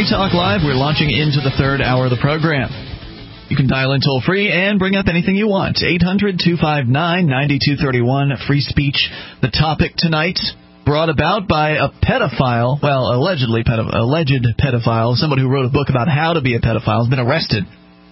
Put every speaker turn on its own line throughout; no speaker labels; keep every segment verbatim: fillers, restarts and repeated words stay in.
Free Talk Live. We're launching into the third hour of the program. You can dial in toll-free and bring up anything you want. eight hundred two five nine nine two three one, free speech. The topic tonight, brought about by a pedophile, well, allegedly pedo- alleged pedophile, somebody who wrote a book about how to be a pedophile, has been arrested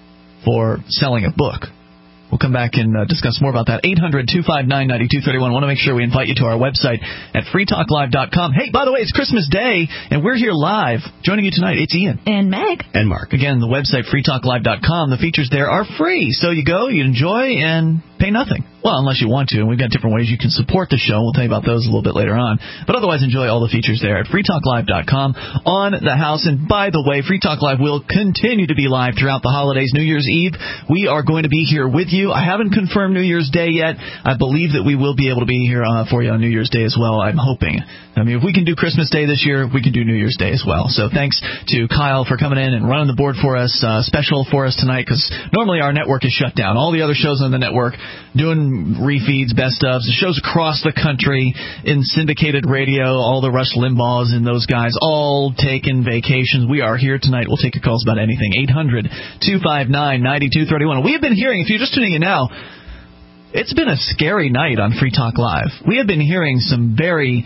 for selling a book. We'll come back and uh, discuss more about that. eight hundred two five nine nine two three one. I want to make sure we invite you to our website at free talk live dot com. Hey, by the way, it's Christmas Day, and we're here live. Joining you tonight, it's Ian.
And Meg.
And Mark.
Again, the website, free talk live dot com. The features there are free. So you go, you enjoy, and pay nothing. Well, unless you want to, and we've got different ways you can support the show. We'll tell you about those a little bit later on. But otherwise, enjoy all the features there at free talk live dot com on the house. And by the way, Free Talk Live will continue to be live throughout the holidays. New Year's Eve, we are going to be here with you. I haven't confirmed New Year's Day yet. I believe that we will be able to be here uh, for you on New Year's Day as well, I'm hoping. I mean, if we can do Christmas Day this year, we can do New Year's Day as well. So thanks to Kyle for coming in and running the board for us, uh, special for us tonight, because normally our network is shut down. All the other shows on the network doing refeeds, best ofs, the shows across the country in syndicated radio, all the Rush Limbaughs and those guys, all taking vacations. We are here tonight. We'll take your calls about anything. eight hundred two five nine nine two three one. We have been hearing, if you're just tuning in now, it's been a scary night on Free Talk Live. We have been hearing some very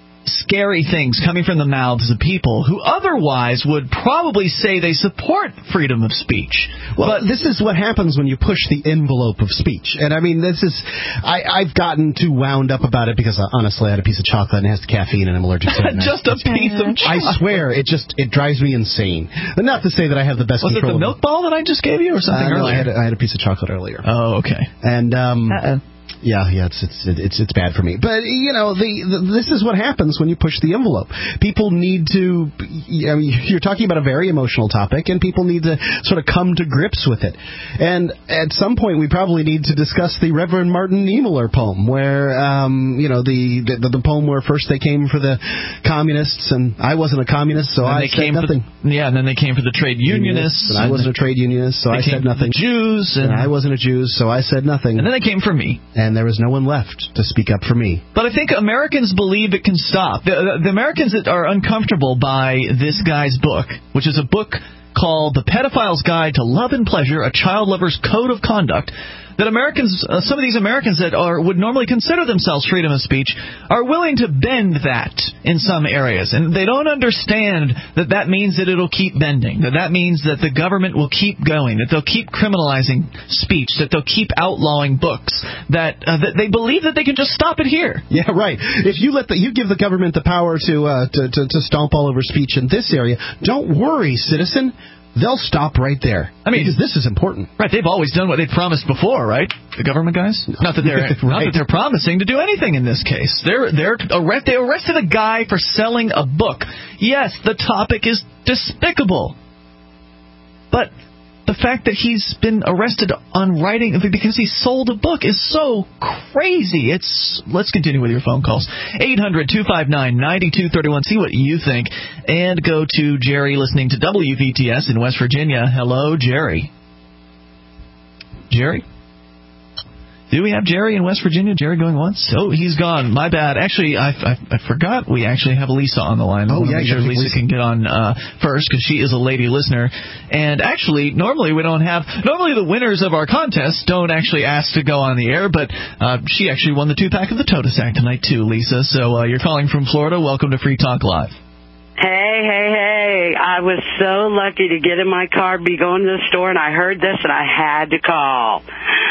scary things coming from the mouths of people who otherwise would probably say they support freedom of speech.
Well, but this is what happens when you push the envelope of speech. And, I mean, this is... I, I've gotten too wound up about it because, uh, honestly, I had a piece of chocolate and it has caffeine and I'm allergic to it.
Just a piece of chocolate.
I swear, it just it drives me insane. But not to say that I have the best
Was
control.
Was it the milk ball that I just gave you or something
uh, no,
earlier?
I had, a, I had a piece of chocolate earlier.
Oh, okay.
And, um...
Uh-oh.
Yeah, yeah, it's it's it's it's bad for me. But you know, the, the this is what happens when you push the envelope. People need to. I mean, you're talking about a very emotional topic, and people need to sort of come to grips with it. And at some point, we probably need to discuss the Reverend Martin Niemöller poem, where um, you know the, the the poem where first they came for the communists, and I wasn't a communist, so I said nothing.
The, yeah, and then they came for the trade unionists,
and I wasn't a trade unionist, so I said nothing.
The Jews, and,
and I wasn't a Jew, so I said nothing.
And then they came for me.
And there was no one left to speak up for me.
But I think Americans believe it can stop. The, the Americans that are uncomfortable by this guy's book, which is a book called The Pedophile's Guide to Love and Pleasure, A Child Lover's Code of Conduct, that Americans, uh, some of these Americans that are would normally consider themselves freedom of speech, are willing to bend that in some areas. And they don't understand that that means that it'll keep bending, that that means that the government will keep going, that they'll keep criminalizing speech, that they'll keep outlawing books, that, uh, that they believe that they can just stop it here.
Yeah, right. If you let the, you give the government the power to, uh, to, to, to stomp all over speech in this area, don't worry, citizen. They'll stop right there. I mean, because this is important.
Right, they've always done what they've promised before, right? The government guys? No. Not that they're right. Not that they're promising to do anything in this case. They're they're arrest, they arrested a guy for selling a book. Yes, the topic is despicable. But the fact that he's been arrested on writing because he sold a book is so crazy. It's let's continue with your phone calls. eight hundred two five nine nine two three one. See what you think. And go to Jerry listening to W V T S in West Virginia. Hello, Jerry. Jerry? Do we have Jerry in West Virginia? Jerry going once? Oh, he's gone. My bad. Actually, I, I, I forgot we actually have Lisa on the line. I
oh, yeah.
Make sure Lisa, Lisa can get on uh, first because she is a lady listener. And actually, normally we don't have... Normally the winners of our contest don't actually ask to go on the air, but uh, she actually won the two-pack of the Toda Sack tonight too, Lisa. So uh, you're calling from Florida. Welcome to Free Talk Live.
Hey, hey, hey. I was so lucky to get in my car, be going to the store, and I heard this, and I had to call.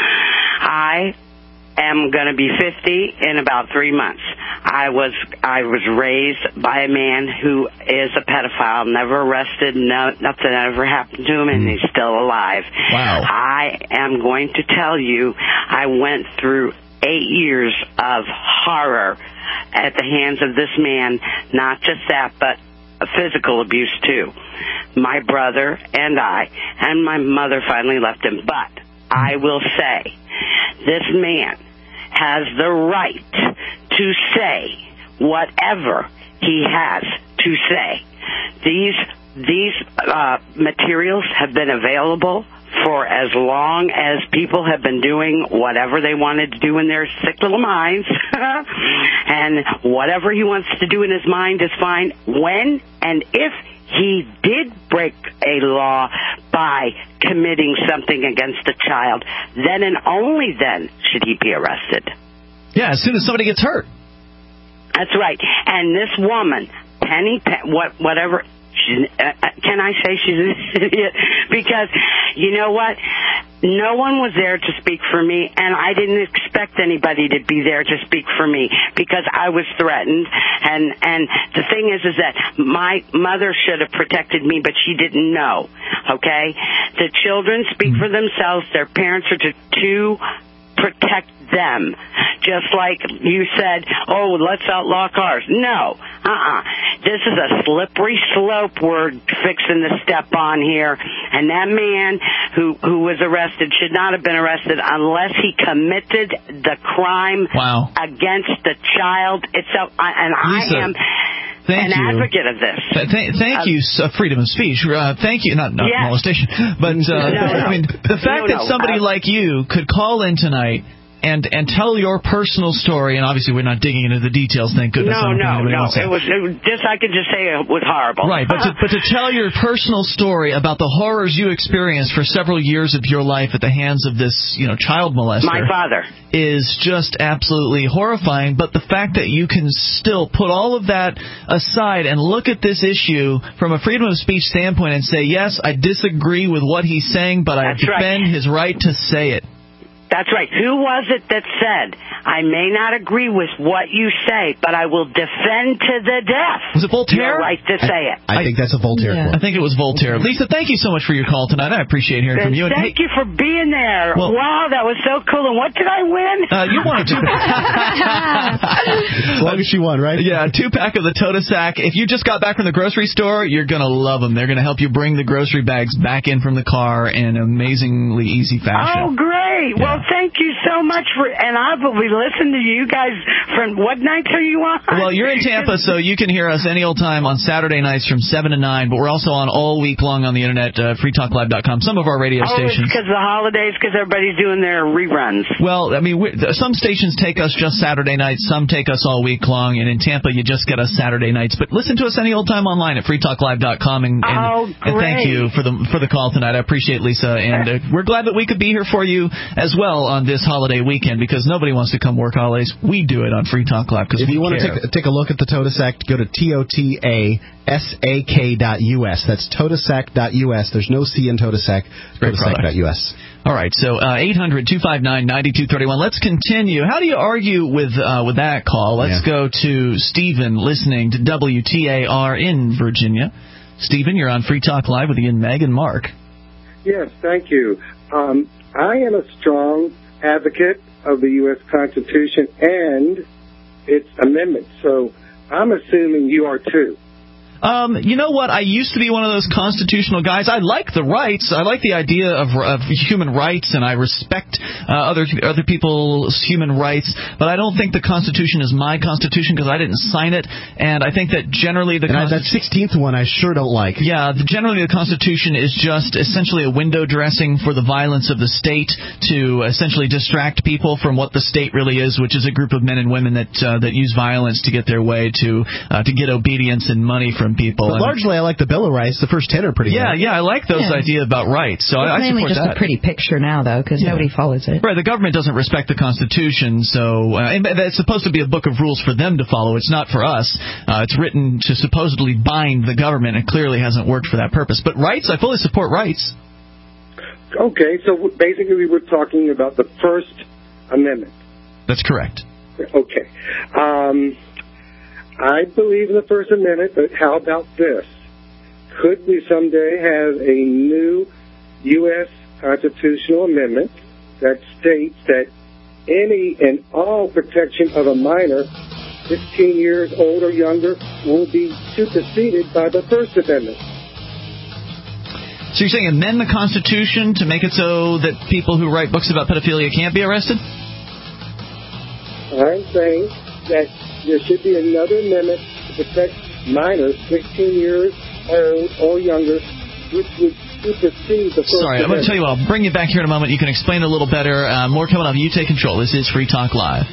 I am going to be fifty in about three months. I was I was raised by a man who is a pedophile, never arrested, no, nothing ever happened to him, and he's still alive.
Wow.
I am going to tell you, I went through eight years of horror at the hands of this man, not just that, but physical abuse too. My brother and I, and my mother finally left him, but I will say, this man has the right to say whatever he has to say. These these uh, materials have been available for as long as people have been doing whatever they wanted to do in their sick little minds, and whatever he wants to do in his mind is fine. When and if he did break a law by committing something against a child, then and only then should he be arrested.
Yeah, as soon as somebody gets hurt.
That's right. And this woman, Penny, Pe- what, whatever, she, uh, can I say she's an idiot? Because, you know what? No one was there to speak for me, and I didn't expect anybody to be there to speak for me because I was threatened. And, and the thing is, is that my mother should have protected me, but she didn't know, okay? The children speak for themselves. Their parents are to, to protect them. Just like you said, oh, let's outlaw cars. No. Uh-uh. This is a slippery slope we're fixing to step on here. And that man who, who was arrested should not have been arrested unless he committed the crime
wow.
against the child itself. And
Lisa,
I am...
Thank
an
you.
advocate of this.
Th- th- thank
uh,
you, uh, freedom of speech. Uh, thank you, not, not
yes.
molestation, but uh,
no, no.
I mean the fact
no, no.
that somebody
uh,
like you could call in tonight and and tell your personal story, and obviously we're not digging into the details. Thank goodness.
No, no, no.
It
was, it was just I could just say it was horrible.
Right, but to, but to tell your personal story about the horrors you experienced for several years of your life at the hands of this, you know, child molester.
My father.
Is just absolutely horrifying, but the fact that you can still put all of that aside and look at this issue from a freedom of speech standpoint and say, yes, I disagree with what he's saying, but I
That's
defend
right.
his right to say it.
That's right. Who was it that said, I may not agree with what you say, but I will defend to the death
Was it Voltaire?
your right to say it?
I, I think that's a Voltaire
Yeah.
quote.
I think it was Voltaire. Lisa, thank you so much for your call tonight. I appreciate hearing
And
from you. And
thank
hey,
you for being there.
Well-
wow, that was so cool. And what did I win?
Uh, you wanted to.
As long as she won, right?
Yeah, two pack of the Tota Sack. If you just got back from the grocery store, you're going to love them. They're going to help you bring the grocery bags back in from the car in amazingly easy fashion.
Oh, great.
Yeah.
Well, thank you so much for, and I will be listening to you guys from what nights are you on?
Well, you're in Tampa, so you can hear us any old time on Saturday nights from seven to nine, but we're also on all week long on the internet, uh, free talk live dot com, some of our radio
Oh, it's
stations.
because of the holidays, because everybody's doing their reruns.
Well, I mean, we, some stations take us just Saturday nights, some take us all week long, and in Tampa you just get us Saturday nights. But listen to us any old time online at free talk live dot com, and, and,
Oh,
and thank
great.
you for the for the call tonight. I appreciate it, Lisa, and uh, we're glad that we could be here for you as well on this holiday weekend, because nobody wants to come work holidays. We do it on Free Talk Live because
If
we
you want
care.
to take, take a look at the Tota Sack, go to T O T A S A K dot U S. That's Totasac dot U S. There's no C in Totasac.
Great
Totasac
product.
dot U S.
All right, so uh, eight hundred two five nine nine two three one. Let's continue. How do you argue with uh, with that call? Let's
Yeah.
go to Stephen listening to W T A R in Virginia. Stephen, you're on Free Talk Live with Ian, Meg, and Mark.
Yes, thank you. Um, I am a strong advocate of the U S Constitution and its amendments, so I'm assuming you are too.
Um, you know what? I used to be one of those constitutional guys. I like the rights. I like the idea of, of human rights, and I respect uh, other other people's human rights. But I don't think the Constitution is my Constitution because I didn't sign it. And I think that generally the
And I,
Consti-
that sixteenth one I sure don't like.
Yeah, the, generally the Constitution is just essentially a window dressing for the violence of the state to essentially distract people from what the state really is, which is a group of men and women that uh, that use violence to get their way, to uh, to get obedience and money from people.
But
And-
largely, I like the Bill of Rights. The first ten are pretty
yeah,
good.
yeah, I like those
Yeah.
ideas about rights. So
It's
I, I
mainly
support
just
that.
a pretty picture now, though, because
Yeah.
nobody follows it.
Right, the government doesn't respect the Constitution, so uh, and it's supposed to be a book of rules for them to follow. It's not for us. Uh, it's written to supposedly bind the government, and clearly hasn't worked for that purpose. But rights, I fully support rights.
Okay, so basically we were talking about the First Amendment.
That's correct.
Okay. Um, I believe in the First Amendment, but how about this? Could we someday have a new U S constitutional amendment that states that any and all protection of a minor fifteen years old or younger will be superseded by the First Amendment?
So you're saying amend the Constitution to make it so that people who write books about pedophilia can't be arrested?
I'm saying that there should be another amendment to protect minors sixteen years old or younger, which would You deceived the First
Sorry, I'm going to tell you what. I'll bring you back here in a moment. You can explain a little better. Uh, more coming up. You take control. This is Free Talk Live.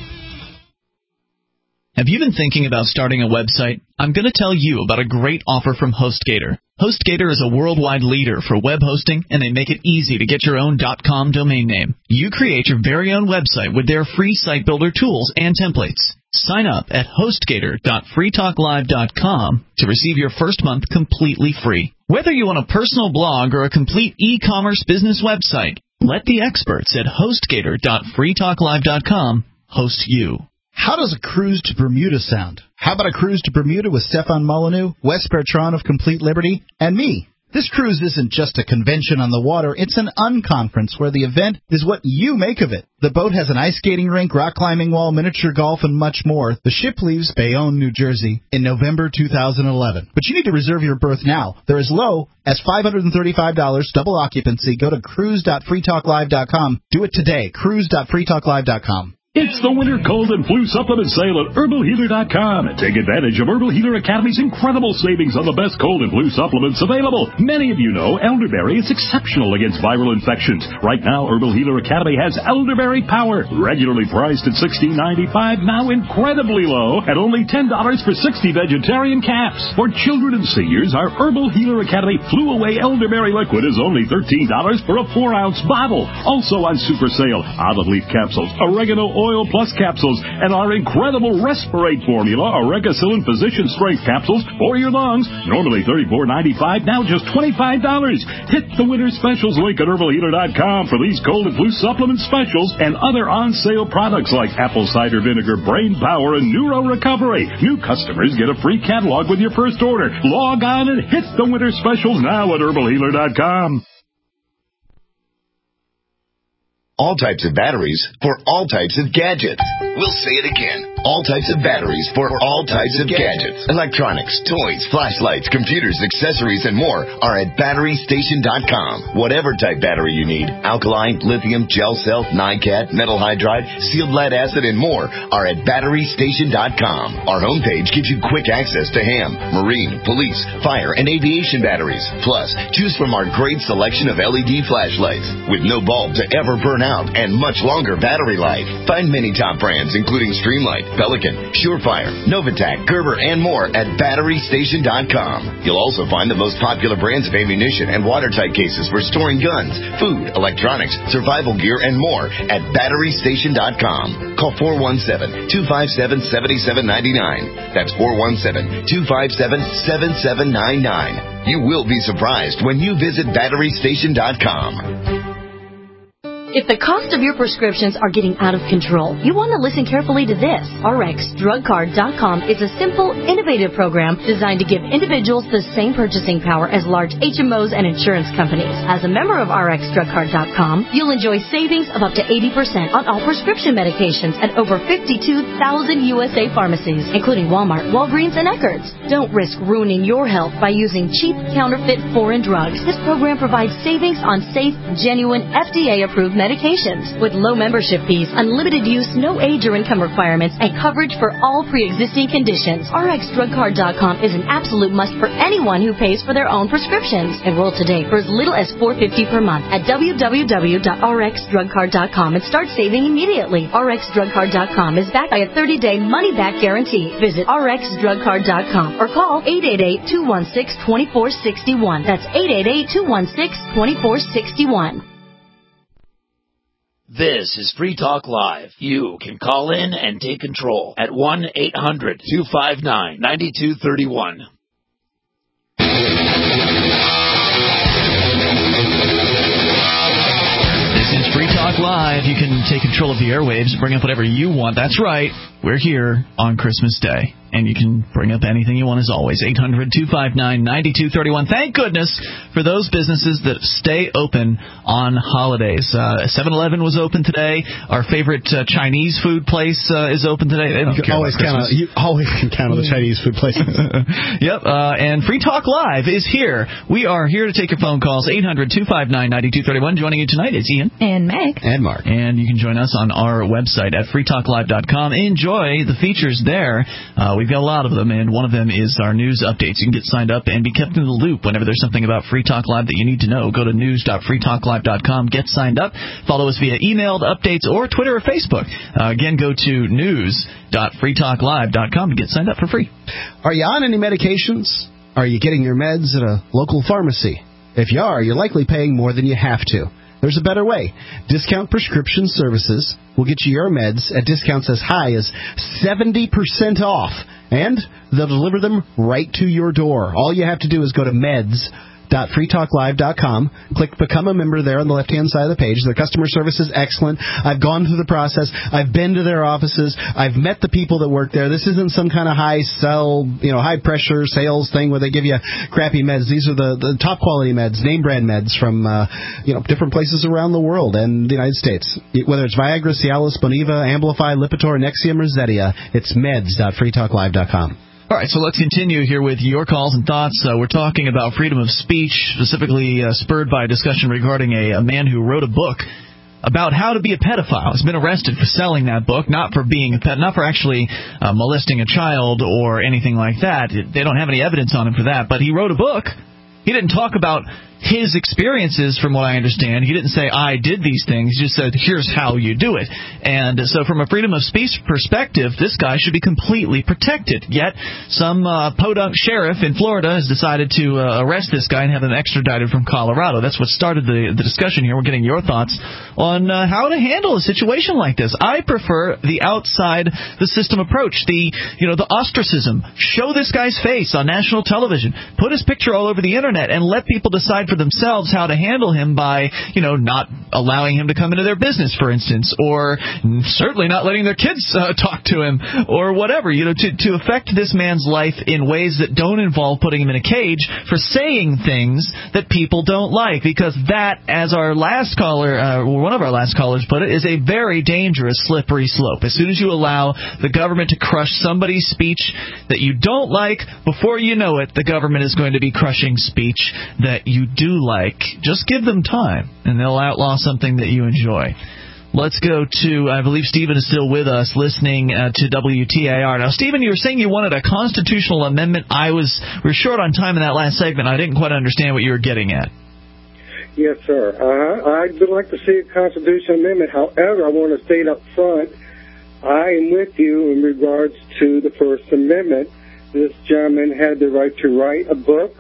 Have you been thinking about starting a website? I'm going to tell you about a great offer from HostGator. HostGator is a worldwide leader for web hosting, and they make it easy to get your own .com domain name. You create your very own website with their free site builder tools and templates. Sign up at hostgator dot free talk live dot com to receive your first month completely free. Whether you want a personal blog or a complete e-commerce business website, let the experts at hostgator dot free talk live dot com host you.
How does a cruise to Bermuda sound? How about a cruise to Bermuda with Stefan Molyneux, Wes Bertrand of Complete Liberty, and me? This cruise isn't just a convention on the water, it's an unconference where the event is what you make of it. The boat has an ice skating rink, rock climbing wall, miniature golf, and much more. The ship leaves Bayonne, New Jersey in November two thousand eleven. But you need to reserve your berth now. They're as low as five hundred thirty-five dollars, double occupancy. Go to cruise dot free talk live dot com. Do it today, cruise dot free talk live dot com.
It's the winter cold and flu supplement sale at herbal healer dot com. Take advantage of Herbal Healer Academy's incredible savings on the best cold and flu supplements available. Many of you know elderberry is exceptional against viral infections. Right now, Herbal Healer Academy has Elderberry Power, regularly priced at sixteen ninety-five, now incredibly low at only ten dollars for sixty vegetarian caps. For children and seniors, our Herbal Healer Academy Flew Away Elderberry Liquid is only thirteen dollars for a four ounce bottle. Also on super sale, olive leaf capsules, oregano Oil Plus capsules, and our incredible Respirate formula, Oregacillin Physician Strength capsules for your lungs. Normally thirty-four ninety-five, now just twenty-five dollars. Hit the winter specials link at herbal healer dot com for these cold and flu supplement specials and other on-sale products like apple cider vinegar, brain power, and neuro recovery. New customers get a free catalog with your first order. Log on and hit the winter specials now at herbal healer dot com.
All types of batteries for all types of gadgets. We'll say it again. All types of batteries for all types of gadgets. Electronics, toys, flashlights, computers, accessories, and more are at battery station dot com. Whatever type battery you need, alkaline, lithium, gel cell, NiCad, metal hydride, sealed lead acid, and more are at battery station dot com. Our homepage gives you quick access to ham, marine, police, fire, and aviation batteries. Plus, choose from our great selection of L E D flashlights with no bulb to ever burn out and much longer battery life. Find many top brands including Streamlight, Pelican, Surefire, Novatac, Gerber, and more at battery station dot com. You'll also find the most popular brands of ammunition and watertight cases for storing guns, food, electronics, survival gear, and more at battery station dot com. Call four one seven, two five seven, seven seven nine nine. That's four one seven, two five seven, seven seven nine nine. You will be surprised when you visit battery station dot com.
If the cost of your prescriptions are getting out of control, you want to listen carefully to this. R X drug card dot com is a simple, innovative program designed to give individuals the same purchasing power as large H M Os and insurance companies. As a member of R X drug card dot com, you'll enjoy savings of up to eighty percent on all prescription medications at over fifty-two thousand U S A pharmacies, including Walmart, Walgreens, and Eckerd's. Don't risk ruining your health by using cheap, counterfeit foreign drugs. This program provides savings on safe, genuine, F D A-approved medications with low membership fees, unlimited use, no age or income requirements, and coverage for all pre-existing conditions. R X drug card dot com is an absolute must for anyone who pays for their own prescriptions. Enroll today for as little as four dollars and fifty cents per month at w w w dot r x drug card dot com and start saving immediately. R X drug card dot com is backed by a thirty-day money-back guarantee. Visit R X drug card dot com or call eight eight eight, two one six, two four six one. That's eight eight eight, two one six, two four six one.
This is Free Talk Live. You can call in and take control at one eight hundred, two five nine, nine two three one.
This is Free Talk Live. You can take control of the airwaves, bring up whatever you want. That's right. We're here on Christmas Day. And you can bring up anything you want as always. eight hundred, two five nine, nine two three one. Thank goodness for those businesses that stay open on holidays. Uh, seven eleven was open today. Our favorite uh, Chinese food place uh, is open today. They don't
you
care
always count on, you always can count on the Chinese food places.
Yep. Uh, and Free Talk Live is here. We are here to take your phone calls. eight hundred, two five nine, nine two three one. Joining you tonight is Ian.
And Meg.
And Mark.
And you can join us on our website at free talk live dot com. Enjoy enjoy the features there. Uh, we've got a lot of them, and one of them is our news updates. You can get signed up and be kept in the loop whenever there's something about Free Talk Live that you need to know. Go to news dot free talk live dot com, get signed up, follow us via email, updates, or Twitter or Facebook. Uh, again, go to news dot free talk live dot com to get signed up for free.
Are you on any medications? Are you getting your meds at a local pharmacy? If you are, you're likely paying more than you have to. There's a better way. Discount Prescription Services will get you your meds at discounts as high as seventy percent off, and they'll deliver them right to your door. All you have to do is go to meds dot free talk live dot com. Click Become a Member there on the left-hand side of the page. Their customer service is excellent. I've gone through the process. I've been to their offices. I've met the people that work there. This isn't some kind of high sell, you know, high-pressure sales thing where they give you crappy meds. These are the, the top-quality meds, name-brand meds from, uh, you know, different places around the world and the United States. Whether it's Viagra, Cialis, Boniva, Amplify, Lipitor, Nexium, or Zetia, it's meds dot free talk live dot com.
All right, so let's continue here with your calls and thoughts. Uh, we're talking about freedom of speech, specifically uh, spurred by a discussion regarding a, a man who wrote a book about how to be a pedophile. He's been arrested for selling that book, not for being a ped, not for actually uh, molesting a child or anything like that. They don't have any evidence on him for that, but he wrote a book. He didn't talk about his experiences, from what I understand. He didn't say, I did these things. He just said, here's how you do it. And so from a freedom of speech perspective, this guy should be completely protected. Yet some uh, podunk sheriff in Florida has decided to uh, arrest this guy and have him extradited from Colorado. That's what started the, the discussion here. We're getting your thoughts on uh, how to handle a situation like this. I prefer the outside the system approach, the, you know, the ostracism. Show this guy's face on national television. Put his picture all over the internet and let people decide for themselves how to handle him by, you know, not allowing him to come into their business, for instance, or certainly not letting their kids uh, talk to him, or whatever, you know, to, to affect this man's life in ways that don't involve putting him in a cage for saying things that people don't like, because that, as our last caller, uh, one of our last callers put it, is a very dangerous, slippery slope. As soon as you allow the government to crush somebody's speech that you don't like, before you know it, the government is going to be crushing speech that you do like. Just give them time, and they'll outlaw something that you enjoy. Let's go to, I believe Stephen is still with us, listening uh, to W T A R. Now, Stephen, you were saying you wanted a constitutional amendment. I was, we were short on time in that last segment. I didn't quite understand what you were getting at.
Yes, sir. Uh, I would like to see a constitutional amendment. However, I want to state up front, I am with you in regards to the First Amendment. This gentleman had the right to write a book.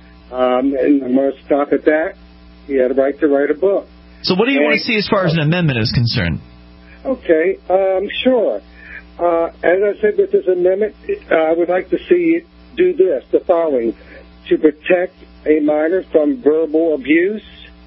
Um, and I'm going to stop at that. He had a right to write a book.
So what do you and, want to see as far as an amendment is concerned?
Okay, um, sure. Uh, as I said with this amendment, uh, I would like to see it do this, the following: to protect a minor from verbal abuse,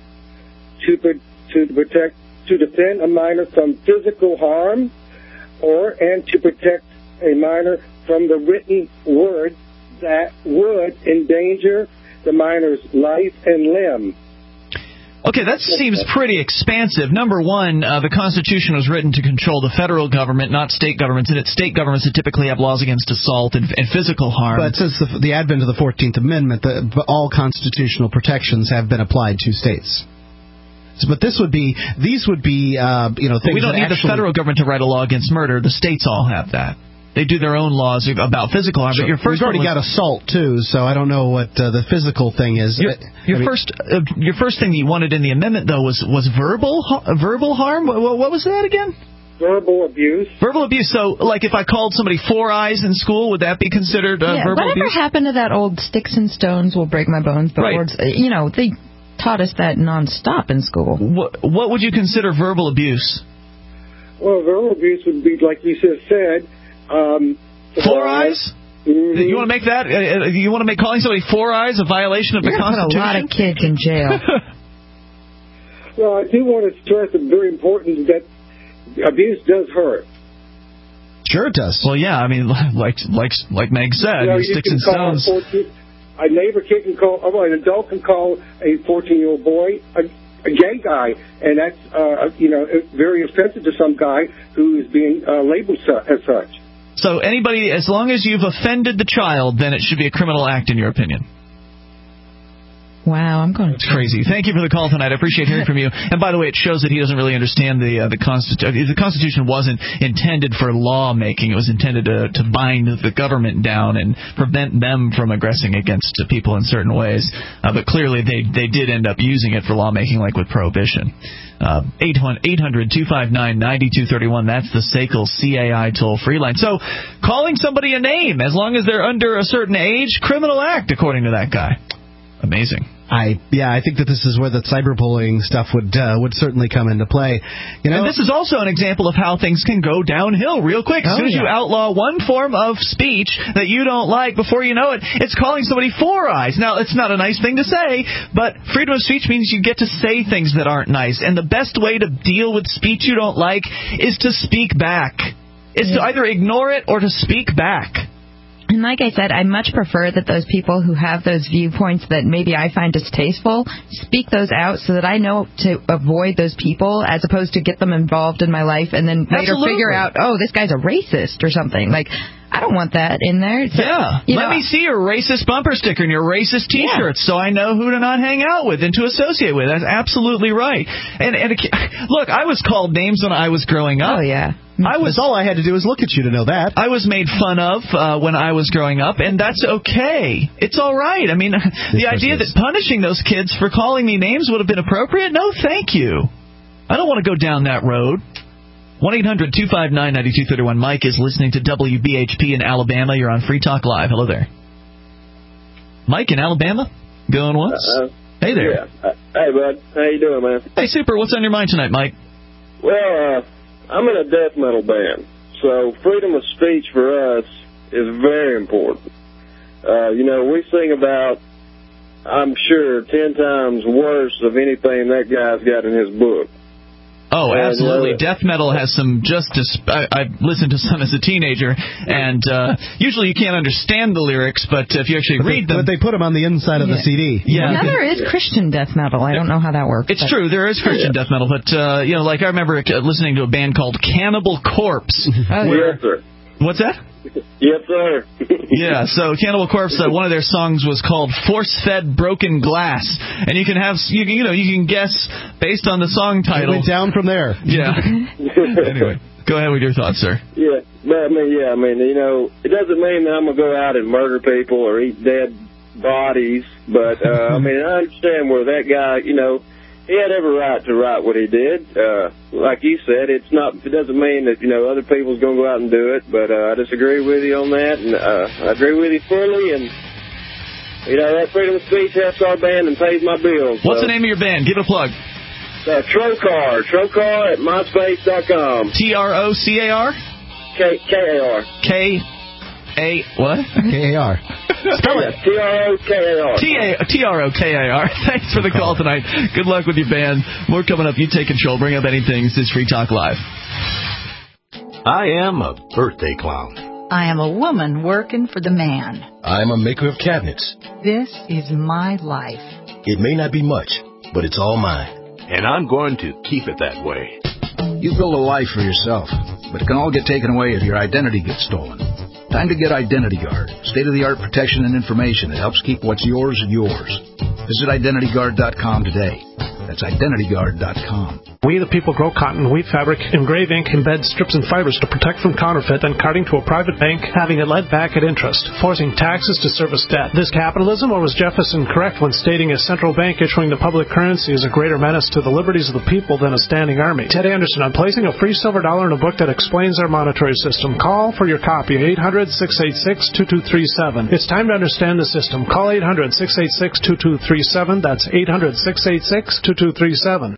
to, to protect, to defend a minor from physical harm, or, and to protect a minor from the written word that would endanger the minor's life and limb.
Okay, that seems pretty expansive. Number one, uh, the Constitution was written to control the federal government, not state governments, and it's state governments that typically have laws against assault and, and physical harm.
But since the, the advent of the fourteenth Amendment, the, all constitutional protections have been applied to states. So, but this would be, these would be, uh, you know, things
we don't
that
need
actually,
the federal government to write a law against murder. The states all have that. They do their own laws about physical harm.
Sure.
But your first
We've already
was,
got assault too, so I don't know what uh, the physical thing is.
Your, your
I mean,
first, uh, your first thing that you wanted in the amendment, though, was was verbal uh, verbal harm. What, what was that again?
Verbal abuse.
Verbal abuse. So, like, if I called somebody Four Eyes in school, would that be considered uh,
yeah,
verbal
whatever
abuse?
Whatever happened to that old sticks and stones will break my bones, but
right.
words, you know, they taught us that nonstop in school.
What, what would you consider verbal abuse?
Well, verbal abuse would be, like you just said, um,
Four Eyes?
Mm-hmm.
You want to make that? Uh, you want to make calling somebody Four Eyes a violation of
You're
the Constitution?
Put a lot of kids in jail.
Well, I do want to stress it's very important that abuse does hurt.
Sure, it does.
Well, yeah. I mean, like like like Meg said,
you know,
sticks
you
and stones.
A neighbor kid can call, oh, an adult can call a fourteen-year-old boy a, a gay guy, and that's uh, you know very offensive to some guy who is being uh, labeled as such.
So anybody, as long as you've offended the child, then it should be a criminal act in your opinion.
Wow, I'm going.
It's crazy. Thank you for the call tonight. I appreciate hearing from you. And by the way, it shows that he doesn't really understand the uh, the Constitution. The Constitution wasn't intended for lawmaking. It was intended to to bind the government down and prevent them from aggressing against people in certain ways. Uh, but clearly, they they did end up using it for lawmaking, like with prohibition. Uh, eight hundred two five nine nine two three one. That's the S A C L C A I toll-free line. So, calling somebody a name, as long as they're under a certain age, criminal act, according to that guy. Amazing.
I yeah, I think that this is where the cyberbullying stuff would uh, would certainly come into play. You know,
and this is also an example of how things can go downhill real quick. As
oh,
soon as
yeah.
you outlaw one form of speech that you don't like, before you know it, it's calling somebody four eyes. Now, it's not a nice thing to say, but freedom of speech means you get to say things that aren't nice. And the best way to deal with speech you don't like is to speak back. It's yeah. to either ignore it or to speak back.
And like I said, I much prefer that those people who have those viewpoints that maybe I find distasteful speak those out so that I know to avoid those people, as opposed to get them involved in my life and then later
Absolutely.
figure out, oh, this guy's a racist or something. Like, I don't want that in there. So,
yeah.
You
Let
know,
me see your racist bumper sticker and your racist T-shirts
yeah.
so I know who to not hang out with and to associate with. That's absolutely right. And, and look, I was called names when I was growing up.
Oh, yeah.
I was all I had to do was look at you to know that.
I was made fun of uh, when I was growing up, and that's okay. It's all right. I mean, the idea that punishing those kids for calling me names would have been appropriate? No, thank you. I don't want to go down that road. one eight hundred two five nine nine two three one. Mike is listening to W B H P in Alabama. You're on Free Talk Live. Hello there. Mike in Alabama? Going once?
Uh,
hey there.
Yeah. Uh, hey, bud. How you doing, man?
Hey, super. What's on your mind tonight, Mike?
Well, uh, I'm in a death metal band, so freedom of speech for us is very important. Uh, you know, we sing about, I'm sure, ten times worse of anything that guy's got in his book.
Oh,
And,
absolutely.
uh,
Death metal has some just as... I, I've listened to some as a teenager, and uh, usually you can't understand the lyrics, but if you actually
but
read
they,
them...
But they put them on the inside of
Yeah.
the C D.
Yeah.
Now there is Christian death metal. I don't know how that works.
It's
but.
true. There is Christian death metal, but, uh, you know, like I remember listening to a band called Cannibal Corpse.
Oh,
where,
Yes, sir.
What's that?
Yes, sir.
Yeah, so Cannibal Corpse, uh, one of their songs was called Force-Fed Broken Glass. And you can have, you, can, you know, you can guess based on the song
It
title.
went down from there.
Yeah. Anyway, go ahead with your thoughts, sir.
Yeah, but I mean, yeah, I mean, you know, it doesn't mean that I'm gonna go out and murder people or eat dead bodies, but uh, I mean, I understand where that guy, you know, he had every right to write what he did. Uh, like you said, it's not. It doesn't mean that you know other people's gonna go out and do it, but uh, I disagree with you on that, and uh, I agree with you fully. And you know, that freedom of speech helps our band and pays my bills.
What's
so.
the name of your band? Give it a plug.
Uh, Trocar, Trocar at myspace dot com.
T R O C A R?
K K A R.
K A what?
K A R.
Spell it.
T R O K A R.
T R O K A R. Thanks for the call tonight. Good luck with your band. More coming up. You take control. Bring up anything. This is Free Talk Live.
I am a birthday clown.
I am a woman working for the man.
I'm a maker of cabinets.
This is my life.
It may not be much, but it's all mine. And I'm going to keep it that way.
You build a life for yourself, but it can all get taken away if your identity gets stolen. Time to get Identity Guard, state-of-the-art protection and information that helps keep what's yours yours. Visit identity guard dot com today. That's identity guard dot com.
We, the people, grow cotton, weave fabric, engrave ink, embed strips and fibers to protect from counterfeit, then carting to a private bank, having it lent back at interest, forcing taxes to service debt. This capitalism, or was Jefferson correct when stating a central bank issuing the public currency is a greater menace to the liberties of the people than a standing army? Ted Anderson, I'm placing a free silver dollar in a book that explains our monetary system. Call for your copy, eight hundred, six eight six, two two three seven. It's time to understand the system. Call eight hundred, six eight six, two two three seven. That's eight hundred, six eight six, two two three seven.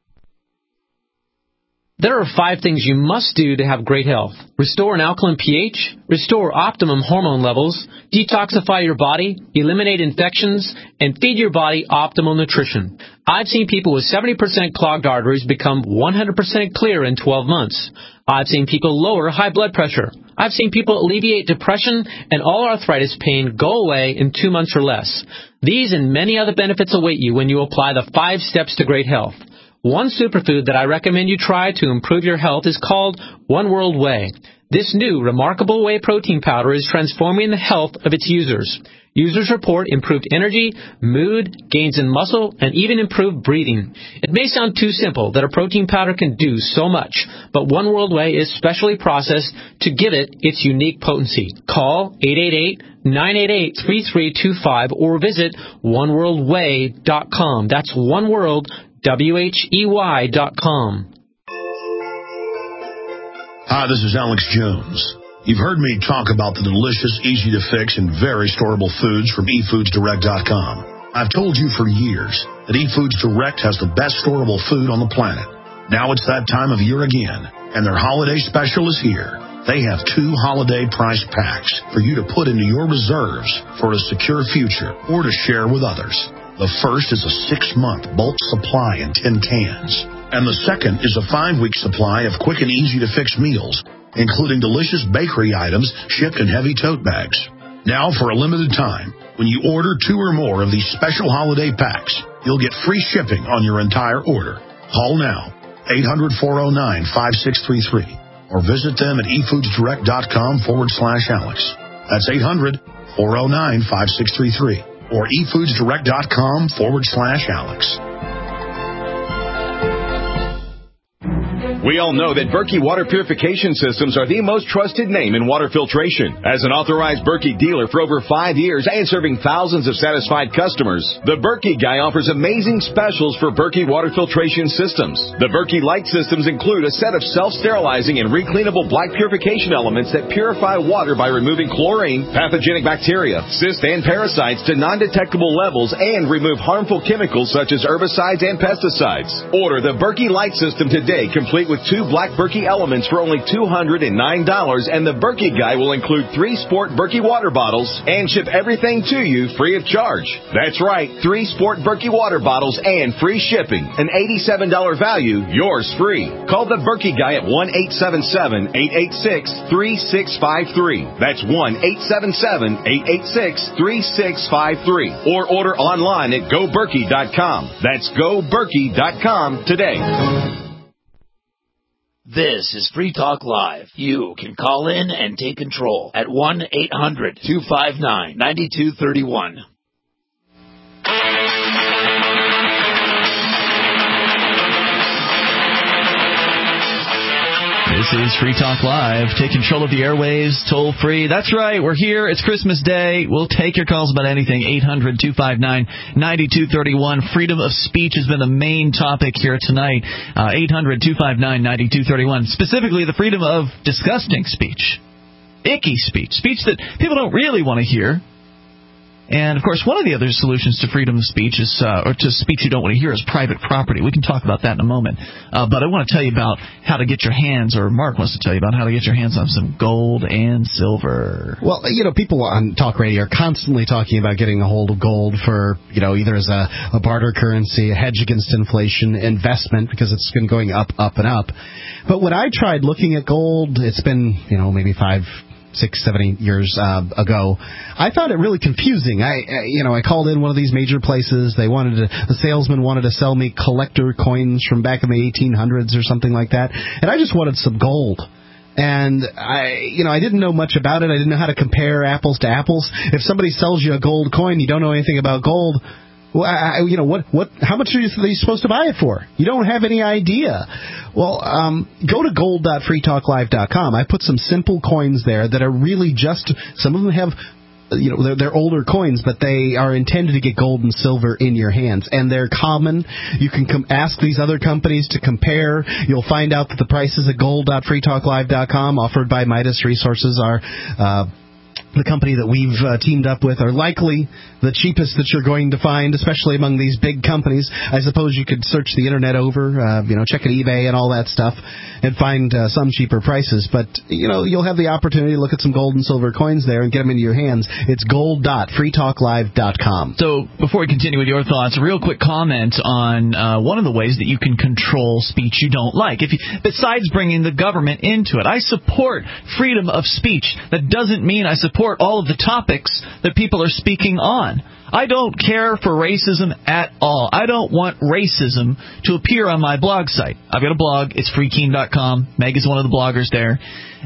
There are five things you must do to have great health. Restore an alkaline pH, restore optimum hormone levels, detoxify your body, eliminate infections, and feed your body optimal nutrition. I've seen people with seventy percent clogged arteries become one hundred percent clear in twelve months. I've seen people lower high blood pressure. I've seen people alleviate depression and all arthritis pain go away in two months or less. These and many other benefits await you when you apply the five steps to great health. One superfood that I recommend you try to improve your health is called One World Whey. This new Remarkable Whey protein powder is transforming the health of its users. Users report improved energy, mood, gains in muscle, and even improved breathing. It may sound too simple that a protein powder can do so much, but One World Whey is specially processed to give it its unique potency. Call eight eight eight, nine eight eight, three three two five or visit one world whey dot com. That's One World, W H E Y dot com.
Hi, this is Alex Jones. You've heard me talk about the delicious, easy-to-fix, and very storable foods from e foods direct dot com. I've told you for years that eFoods Direct has the best storable food on the planet. Now it's that time of year again, and their holiday special is here. They have two holiday price packs for you to put into your reserves for a secure future or to share with others. The first is a six-month bulk supply in tin cans, and the second is a five-week supply of quick and easy-to-fix meals, including delicious bakery items shipped in heavy tote bags. Now, for a limited time, when you order two or more of these special holiday packs, you'll get free shipping on your entire order. Call now, eight hundred, four oh nine, five six three three, or visit them at e foods direct dot com forward slash Alex. That's eight hundred, four oh nine, five six three three, or e foods direct dot com forward slash Alex.
We all know that Berkey Water Purification Systems are the most trusted name in water filtration. As an authorized Berkey dealer for over five years and serving thousands of satisfied customers, the Berkey Guy offers amazing specials for Berkey Water Filtration Systems. The Berkey Light Systems include a set of self-sterilizing and recleanable black purification elements that purify water by removing chlorine, pathogenic bacteria, cysts, and parasites to non-detectable levels and remove harmful chemicals such as herbicides and pesticides. Order the Berkey Light System today, complete with two black Berkey elements for only two hundred nine dollars, and the Berkey Guy will include three Sport Berkey water bottles and ship everything to you free of charge. That's right, three Sport Berkey water bottles and free shipping. An eighty-seven dollars value, yours free. Call the Berkey Guy at one eight seven seven, eight eight six, three six five three. That's one eight seven seven, eight eight six, three six five three. Or order online at go berkey dot com. That's go berkey dot com today.
This is Free Talk Live. You can call in and take control at one eight hundred, two five nine, nine two three one.
This is Free Talk Live. Take control of the airwaves, toll free. That's right, we're here. It's Christmas Day. We'll take your calls about anything. eight hundred, two five nine, nine two three one. Freedom of speech has been the main topic here tonight. Uh, eight hundred, two five nine, nine two three one. Specifically, the freedom of disgusting speech. Icky speech. Speech that people don't really want to hear. And, of course, one of the other solutions to freedom of speech is, uh, or to speech you don't want to hear, is private property. We can talk about that in a moment. Uh, but I want to tell you about how to get your hands, or Mark wants to tell you about how to get your hands on some gold and silver.
Well, you know, people on talk radio are constantly talking about getting a hold of gold for, you know, either as a, a barter currency, a hedge against inflation, investment, because it's been going up, up, and up. But when I tried looking at gold, it's been, you know, maybe five six, seven, eight years uh, ago, I found it really confusing. I, uh, you know, I called in one of these major places. They wanted to, the salesman wanted to sell me collector coins from back in the eighteen hundreds or something like that, and I just wanted some gold. And I, you know, I didn't know much about it. I didn't know how to compare apples to apples. If somebody sells you a gold coin, you don't know anything about gold. Well, I, you know, what, what, how much are you, are you supposed to buy it for? You don't have any idea. Well, um, go to gold dot free talk live dot com. I put some simple coins there that are really just, some of them have, you know, they're, they're older coins, but they are intended to get gold and silver in your hands. And they're common. You can com- ask these other companies to compare. You'll find out that the prices at gold dot free talk live dot com offered by Midas Resources are, uh, the company that we've uh, teamed up with, are likely the cheapest that you're going to find, especially among these big companies. I suppose you could search the internet over, uh, you know, check at eBay and all that stuff, and find uh, some cheaper prices. But, you know, you'll have the opportunity to look at some gold and silver coins there and get them into your hands. It's gold dot free talk live dot com.
So, before we continue with your thoughts, a real quick comment on uh, one of the ways that you can control speech you don't like. If you, besides bringing the government into it, I support freedom of speech. That doesn't mean I support all of the topics that people are speaking on. I don't care for racism at all. I don't want racism to appear on my blog site. I've got a blog. It's free keen dot com. Meg is one of the bloggers there.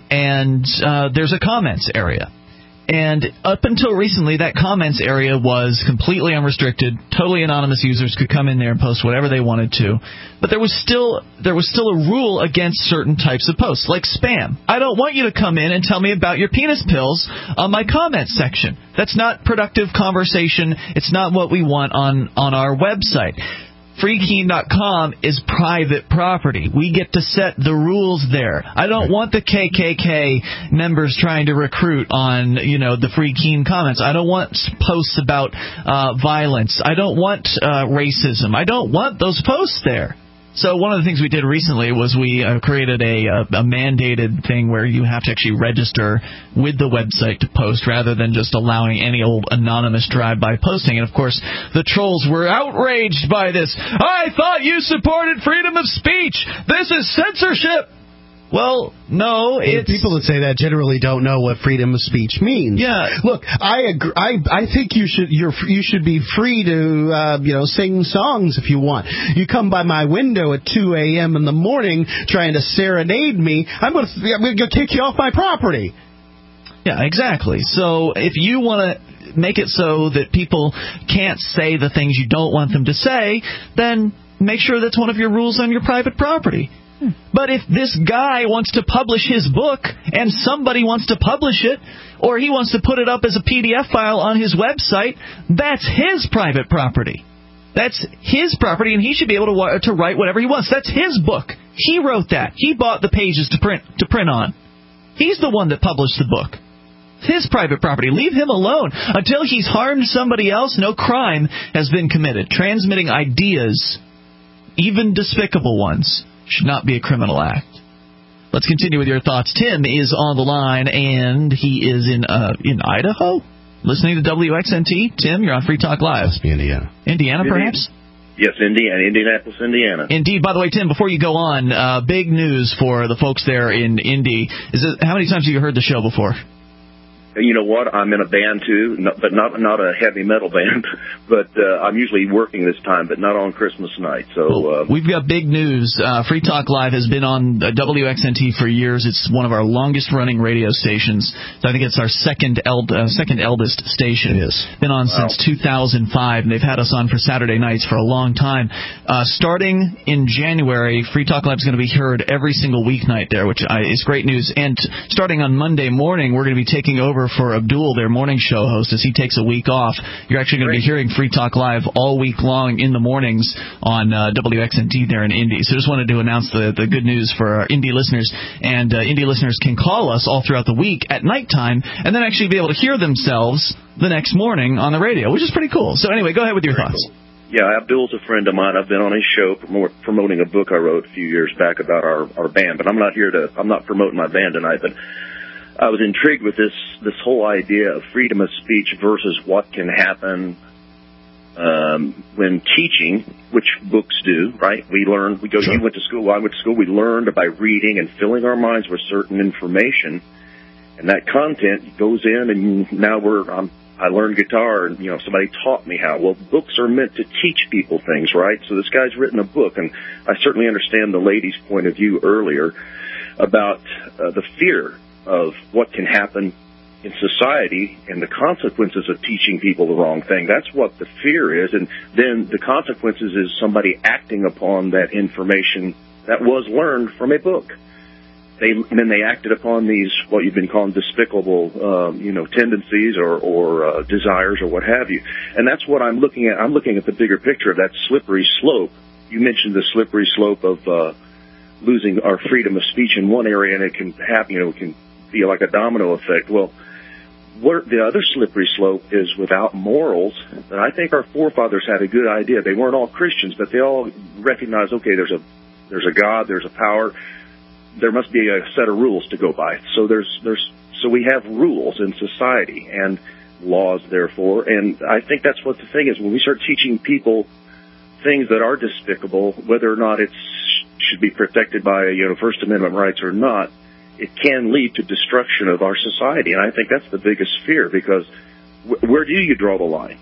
And uh, there's a comments area. And up until recently, that comments area was completely unrestricted. Totally anonymous users could come in there and post whatever they wanted to. But there was still there was still a rule against certain types of posts, like spam. I don't want you to come in and tell me about your penis pills on my comments section. That's not productive conversation. It's not what we want on, on our website. free keen dot com is private property. We get to set the rules there. I don't want the K K K members trying to recruit on, you know, the Free Keen comments. I don't want posts about uh, violence. I don't want uh, racism. I don't want those posts there. So one of the things we did recently was we uh, created a, a, a mandated thing where you have to actually register with the website to post rather than just allowing any old anonymous drive-by posting. And, of course, the trolls were outraged by this. I thought you supported freedom of speech. This is censorship. Well, no, it's...
People that say that generally don't know what freedom of speech means.
Yeah.
Look, I agree, I I think you should you're you should be free to uh, you know sing songs if you want. You come by my window at two a.m. in the morning trying to serenade me, I'm going to I'm going to kick you off my property.
Yeah, exactly. So if you want to make it so that people can't say the things you don't want them to say, then make sure that's one of your rules on your private property. But if this guy wants to publish his book and somebody wants to publish it, or he wants to put it up as a P D F file on his website, that's his private property. That's his property, and he should be able to to write whatever he wants. That's his book. He wrote that. He bought the pages to print to print on. He's the one that published the book. His private property. Leave him alone. Until he's harmed somebody else, no crime has been committed. Transmitting ideas, even despicable ones, should not be a criminal act. Let's continue with your thoughts. Tim is on the line, and he is in uh, in Idaho, listening to W X N T. Tim, you're on Free Talk Live.
Must be Indiana.
Indiana, perhaps?
Yes, Indiana, Indianapolis, Indiana.
Indeed. By the way, Tim, before you go on, uh, big news for the folks there in Indy. Is it, how many times have you heard the show before?
You know what? I'm in a band too, but not not a heavy metal band. But uh, I'm usually working this time, but not on Christmas night. So
well,
uh,
we've got big news. Uh, Free Talk Live has been on uh, W X N T for years. It's one of our longest running radio stations. So I think it's our second eld- uh, second eldest station.
It is.
Been on
wow.
since two thousand five, and they've had us on for Saturday nights for a long time. Uh, starting in January, Free Talk Live is going to be heard every single weeknight there, which I, is great news. And starting on Monday morning, we're going to be taking over for Abdul, their morning show host, as he takes a week off. You're actually going to be hearing Free Talk Live all week long in the mornings on uh, W X N T there in Indy. So just wanted to announce the, the good news for our Indy listeners. And uh, Indy listeners can call us all throughout the week at nighttime and then actually be able to hear themselves the next morning on the radio, which is pretty cool. So anyway, go ahead with your
Very
thoughts.
Cool. Yeah, Abdul's a friend of mine. I've been on his show promoting a book I wrote a few years back about our, our band. But I'm not here to, I'm not promoting my band tonight, but I was intrigued with this this whole idea of freedom of speech versus what can happen um, when teaching, which books do, right? We learn, we go, sure. You went to school, I went to school, we learned by reading and filling our minds with certain information, and that content goes in, and now we're, um, I learned guitar, and, you know, somebody taught me how. Well, books are meant to teach people things, right? So this guy's written a book, and I certainly understand the lady's point of view earlier about uh, the fear of what can happen in society and the consequences of teaching people the wrong thing. That's what the fear is. And then the consequences is somebody acting upon that information that was learned from a book. They, and then they acted upon these, what you've been calling despicable, um, you know, tendencies or, or uh, desires or what have you. And that's what I'm looking at. I'm looking at the bigger picture of that slippery slope. You mentioned the slippery slope of uh, losing our freedom of speech in one area, and it can happen, you know, it can be like a domino effect. Well, what the other slippery slope is without morals. And I think our forefathers had a good idea. They weren't all Christians, but they all recognized, okay, there's a there's a God, there's a power. There must be a set of rules to go by. So there's there's so we have rules in society and laws, therefore. And I think that's what the thing is. When we start teaching people things that are despicable, whether or not it should be protected by, you know, First Amendment rights or not, it can lead to destruction of our society. And I think that's the biggest fear, because wh- where do you draw the line?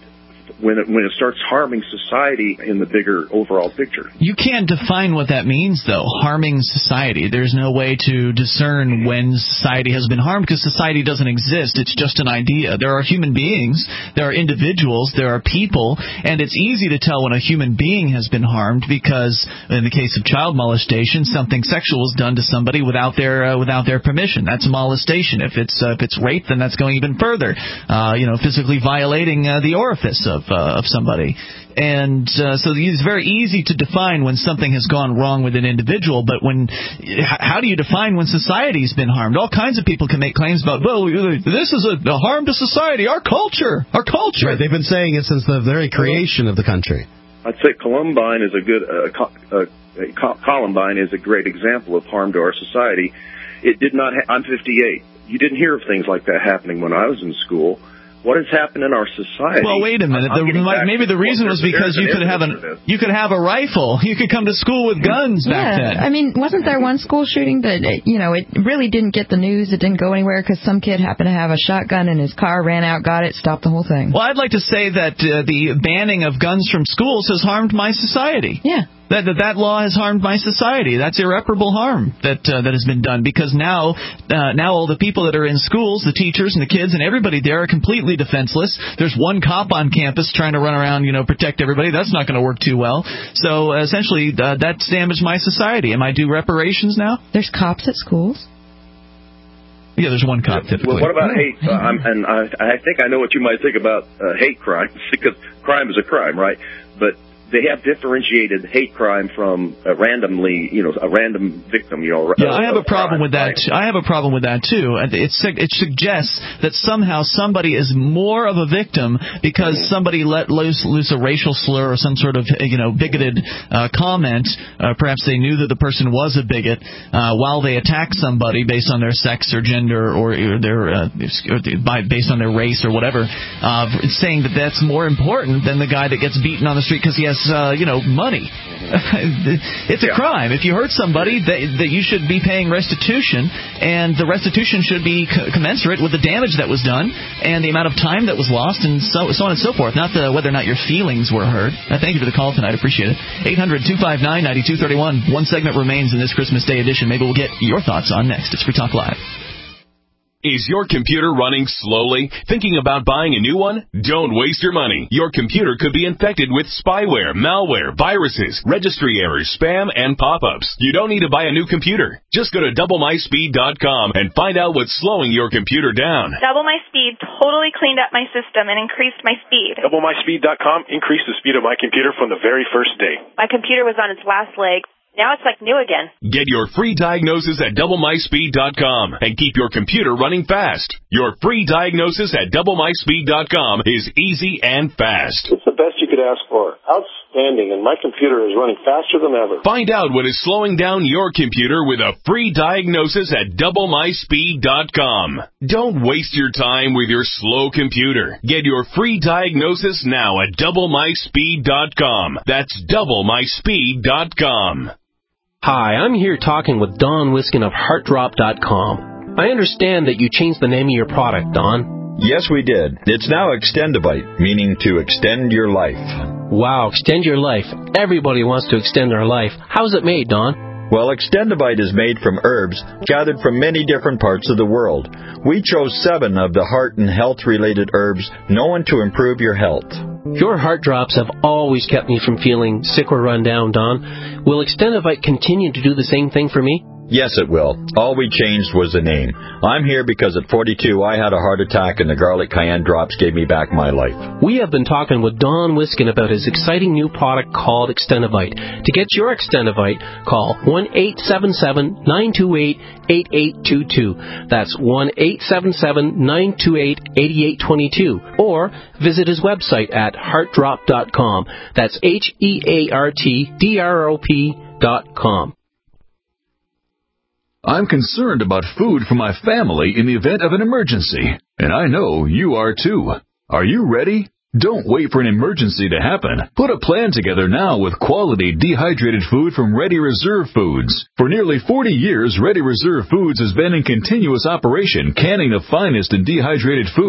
when it, when it starts harming society in the bigger overall picture.
You can't define what that means, though, harming society. There's no way to discern when society has been harmed because society doesn't exist. It's just an idea. There are human beings, there are individuals, there are people, and it's easy to tell when a human being has been harmed because, in the case of child molestation, something sexual is done to somebody without their uh, without their permission. That's molestation. If it's uh, if it's rape, then that's going even further. Uh, you know, physically violating uh, the orifice of uh, of somebody. And uh, so it's very easy to define when something has gone wrong with an individual, but when how do you define when society's been harmed? All kinds of people can make claims about, well, this is a, a harm to society, our culture, our culture.
Right, they've been saying it since the very creation of the country.
I'd say Columbine is a good uh, uh, Columbine is a great example of harm to our society. It did not. Ha- I'm fifty-eight. You didn't hear of things like that happening when I was in school. What has happened in our society?
Well, wait a minute. The, maybe the reason was because you could have an you could have a rifle. You could come to school with guns
yeah.
back then.
I mean, wasn't there one school shooting that you know it really didn't get the news? It didn't go anywhere because some kid happened to have a shotgun in his car, ran out, got it, stopped the whole thing.
Well, I'd like to say that uh, the banning of guns from schools has harmed my society.
Yeah.
That, that that law has harmed my society. That's irreparable harm that uh, that has been done because now uh, now all the people that are in schools, the teachers and the kids and everybody there are completely defenseless. There's one cop on campus trying to run around, you know, protect everybody. That's not going to work too well. So uh, essentially, uh, that's damaged my society. Am I due reparations now?
There's cops at schools.
Yeah, there's one cop typically.
Well, what about hate? Uh, I'm, and I, I think I know what you might think about uh, hate crimes because crime is a crime, right? But they have differentiated hate crime from a randomly, you know, a random victim. You know,
yeah, I have a problem
crime,
with that.
right?
I have a problem with that too. It it suggests that somehow somebody is more of a victim because somebody let loose loose a racial slur or some sort of you know bigoted uh, comment. Uh, perhaps they knew that the person was a bigot uh, while they attacked somebody based on their sex or gender or, or their uh, by based on their race or whatever. Uh, saying that that's more important than the guy that gets beaten on the street because he has Uh, you know, money. It's a crime. If you hurt somebody, that, that you should be paying restitution, and the restitution should be co- commensurate with the damage that was done and the amount of time that was lost, and so, so on and so forth. Not the, whether or not your feelings were hurt. Uh, thank you for the call tonight. I appreciate it. eight hundred two five nine nine two three one. One segment remains in this Christmas Day edition. Maybe we'll get your thoughts on next. It's Free Talk Live.
Is your computer running slowly? Thinking about buying a new one? Don't waste your money. Your computer could be infected with spyware, malware, viruses, registry errors, spam, and pop-ups. You don't need to buy a new computer. Just go to double my speed dot com and find out what's slowing your computer down.
Double My Speed totally cleaned up my system and increased my speed.
double my speed dot com increased the speed of my computer from the very first day.
My computer was on its last leg. Now it's like new again.
Get your free diagnosis at double my speed dot com and keep your computer running fast. Your free diagnosis at double my speed dot com is easy and fast.
It's the best you could ask for. Outstanding, and my computer is running faster than ever.
Find out what is slowing down your computer with a free diagnosis at double my speed dot com. Don't waste your time with your slow computer. Get your free diagnosis now at double my speed dot com. That's double my speed dot com.
Hi, I'm here talking with Don Wiskin of heart drop dot com. I understand that you changed the name of your product, Don.
Yes, we did. It's now Extendivite, meaning to extend your life.
Wow, extend your life. Everybody wants to extend their life. How is it made, Don?
Well, Extendivite is made from herbs gathered from many different parts of the world. We chose seven of the heart and health-related herbs known to improve your health.
Your heart drops have always kept me from feeling sick or run down, Don. Will Extendivite continue to do the same thing for me?
Yes, it will. All we changed was the name. I'm here because at forty-two I had a heart attack and the garlic cayenne drops gave me back my life.
We have been talking with Don Wiskin about his exciting new product called Extendivite. To get your Extendivite, call one eight seven seven nine two eight eight eight two two. That's one eight seven seven nine two eight eight eight two two. Or visit his website at heart drop dot com. That's H E A R T D R O P dot com.
I'm concerned about food for my family in the event of an emergency, and I know you are too. Are you ready? Don't wait for an emergency to happen. Put a plan together now with quality dehydrated food from Ready Reserve Foods. For nearly forty years, Ready Reserve Foods has been in continuous operation, canning the finest in dehydrated foods.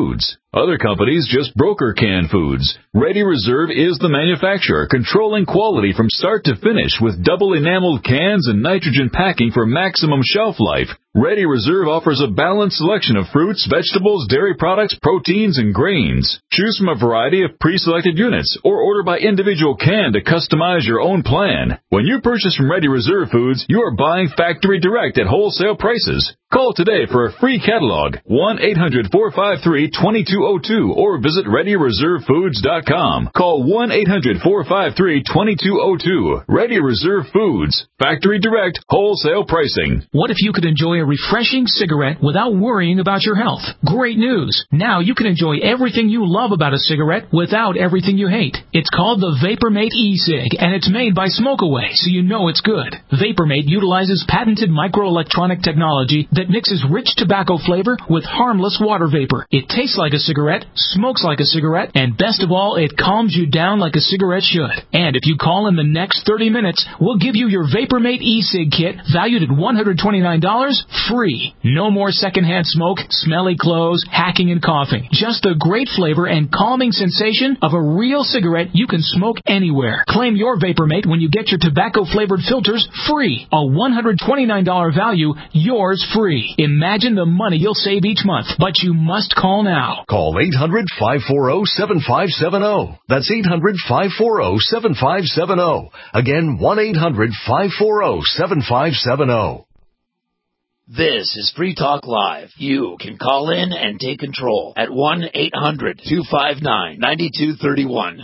Other companies just broker canned foods. Ready Reserve is the manufacturer, controlling quality from start to finish with double enameled cans and nitrogen packing for maximum shelf life. Ready Reserve offers a balanced selection of fruits, vegetables, dairy products, proteins, and grains. Choose from a variety of pre-selected units or order by individual can to customize your own plan. When you purchase from Ready Reserve Foods, you are buying factory direct at wholesale prices. Call today for a free catalog, one eight hundred four five three two two zero two, or visit ready reserve foods dot com. Call one eight hundred four five three two two zero two. Ready Reserve Foods. Factory direct, wholesale pricing.
What if you could enjoy a refreshing cigarette without worrying about your health? Great news! Now you can enjoy everything you love about a cigarette without everything you hate. It's called the VaporMate e-cig, and it's made by Smokeaway, so you know it's good. VaporMate utilizes patented microelectronic technology that mixes rich tobacco flavor with harmless water vapor. It tastes like a cigarette, smokes like a cigarette, and best of all, it calms you down like a cigarette should. And if you call in the next thirty minutes, we'll give you your VaporMate e-cig kit valued at one hundred twenty-nine dollars free. No more secondhand smoke, smelly clothes, hacking and coughing. Just the great flavor and calming sensation of a real cigarette you can smoke anywhere. Claim your VaporMate when you get your tobacco-flavored filters free. A one hundred twenty-nine dollars value, yours free. Imagine the money you'll save each month, but you must call now.
Call eight hundred five four zero seven five seven zero. That's eight hundred five four zero seven five seven zero. Again, one eight hundred five four zero seven five seven zero.
This is Free Talk Live. You can call in and take control at one eight hundred two five nine nine two three one.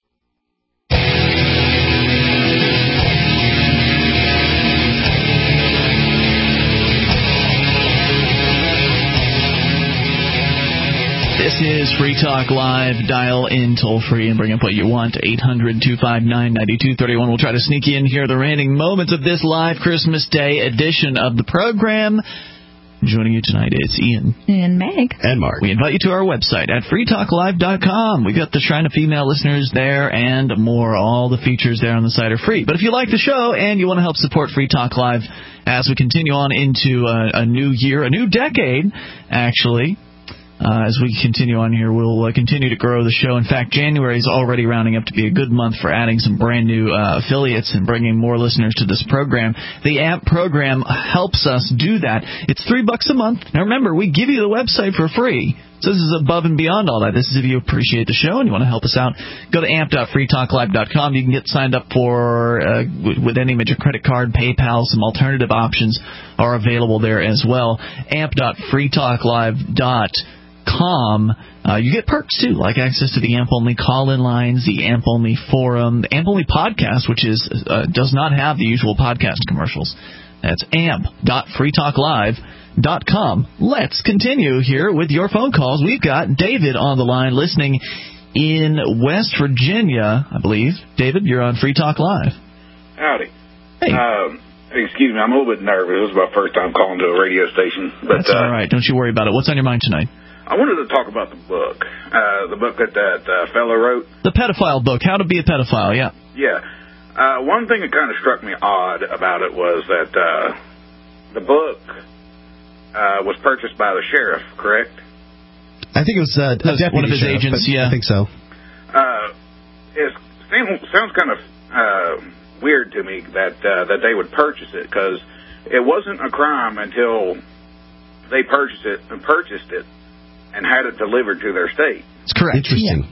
This is Free Talk Live. Dial in toll-free and bring up what you want. eight hundred two five nine nine two three one. We'll try to sneak you in here the remaining moments of this live Christmas Day edition of the program. Joining you tonight is Ian.
And Meg.
And Mark.
We invite you to our website at free talk live dot com. We've got the Shrine of Female Listeners there and more. All the features there on the site are free. But if you like the show and you want to help support Free Talk Live as we continue on into a, a new year, a new decade, actually, Uh, as we continue on here, we'll uh, continue to grow the show. In fact, January is already rounding up to be a good month for adding some brand new uh, affiliates and bringing more listeners to this program. The A M P program helps us do that. It's three bucks a month. Now remember, we give you the website for free. So this is above and beyond all that. This is if you appreciate the show and you want to help us out. Go to amp dot free talk live dot com. You can get signed up for uh, with, with any major credit card, PayPal. Some alternative options are available there as well. amp dot free talk live dot com. Uh, you get perks too, like access to the A M P-only call-in lines, the A M P-only forum, the A M P-only podcast, which is uh, does not have the usual podcast commercials. That's amp dot free talk live dot com. Let's continue here with your phone calls. We've got David on the line listening in West Virginia, I believe. David, you're on Free Talk Live.
Howdy.
Hey.
Um, excuse me, I'm a little bit nervous. This is my first time calling to a radio station. But,
That's all right. Don't you worry about it. What's on your mind tonight?
I wanted to talk about the book, uh, the book that that uh, fellow wrote.
The pedophile book, How to Be a Pedophile, yeah.
Yeah. Uh, one thing that kind of struck me odd about it was that uh, the book uh, was purchased by the sheriff, correct?
I think it was uh, a deputy
one of his
sheriff,
agents, yeah.
I think so.
Uh, it seems, sounds kind of uh, weird to me that uh, that they would purchase it, because it wasn't a crime until they purchased it and purchased it. and had it delivered to their state.
That's correct.
Interesting.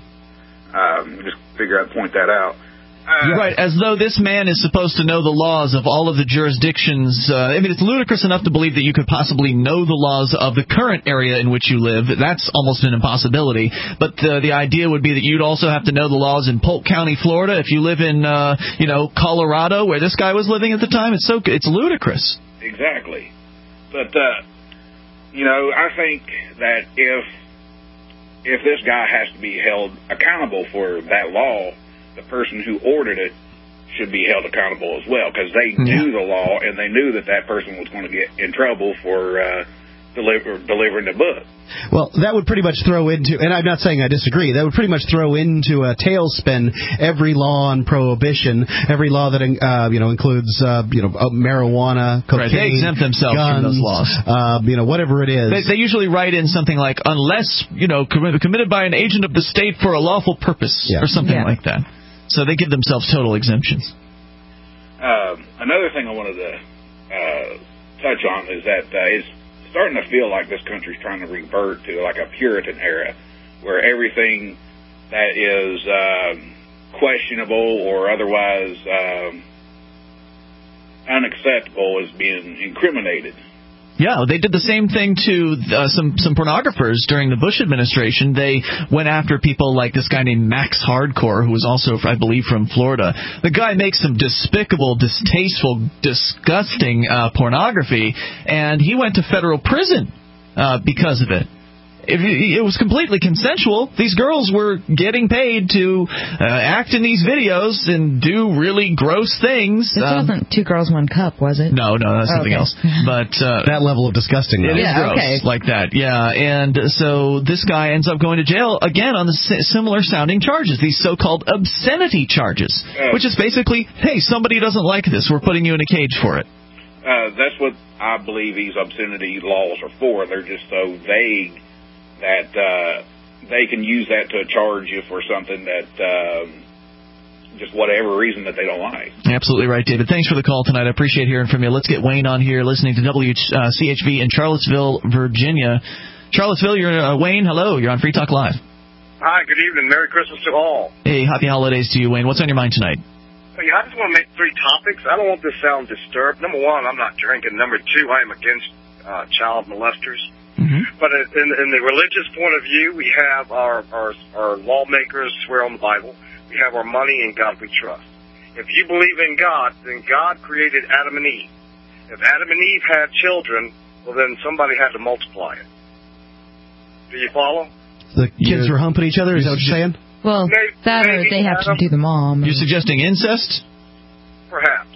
Um, just figure I'd point that out. Uh,
right, as though this man is supposed to know the laws of all of the jurisdictions. Uh, I mean, it's ludicrous enough to believe that you could possibly know the laws of the current area in which you live. That's almost an impossibility. But uh, the idea would be that you'd also have to know the laws in Polk County, Florida, if you live in, uh, you know, Colorado, where this guy was living at the time. It's so it's ludicrous.
Exactly. But, uh, you know, I think that if if this guy has to be held accountable for that law, the person who ordered it should be held accountable as well, because they yeah. knew the law and they knew that that person was going to get in trouble for uh, deliver, delivering the book.
Well, that would pretty much throw into, and I'm not saying I disagree, that would pretty much throw into a tailspin every law on prohibition, every law that uh, you know includes uh, you know marijuana, cocaine,
right, they exempt themselves
guns,
from those laws.
Uh, you know, whatever it is.
They, they usually write in something like, unless, you know, committed by an agent of the state for a lawful purpose, yeah. or something yeah. like that. So they give themselves total exemptions.
Uh, another thing I wanted to uh, touch on is that uh, it's starting to feel like this country's trying to revert to like a Puritan era, where everything that is um, questionable or otherwise um, unacceptable is being incriminated.
Yeah, they did the same thing to uh, some some pornographers during the Bush administration. They went after people like this guy named Max Hardcore, who was also, I believe, from Florida. The guy makes some despicable, distasteful, disgusting uh, pornography, and he went to federal prison uh, because of it. It was completely consensual. These girls were getting paid to uh, act in these videos and do really gross things.
This um, wasn't Two Girls, One Cup, was it?
No, no, that's something
okay.
else. But uh,
that level of disgusting.
It
yeah,
is gross,
okay.
like that. Yeah, and so this guy ends up going to jail again on the similar sounding charges, these so-called obscenity charges, uh, which is basically, hey, somebody doesn't like this, we're putting you in a cage for it.
Uh, that's what I believe these obscenity laws are for. They're just so vague that uh, they can use that to charge you for something that, um, just whatever reason that they don't like.
Absolutely right, David. Thanks for the call tonight. I appreciate hearing from you. Let's get Wayne on here, listening to W C H V in Charlottesville, Virginia. Charlottesville, you're uh, Wayne. Hello, you're on Free Talk Live.
Hi, good evening. Merry Christmas to all.
Hey, happy holidays to you, Wayne. What's on your mind tonight?
Hey, I just want to make three topics. I don't want this to sound disturbed. Number one, I'm not drinking. Number two, I am against uh, child molesters. Mm-hmm. But in, in the religious point of view, we have our, our our lawmakers swear on the Bible. We have our money, in God we trust. If you believe in God, then God created Adam and Eve. If Adam and Eve had children, well, then somebody had to multiply it. Do you follow?
The kids yeah. were humping each other, is that what you're saying?
Well, maybe, that or they have Adam, to do the mom.
You're suggesting incest?
Perhaps.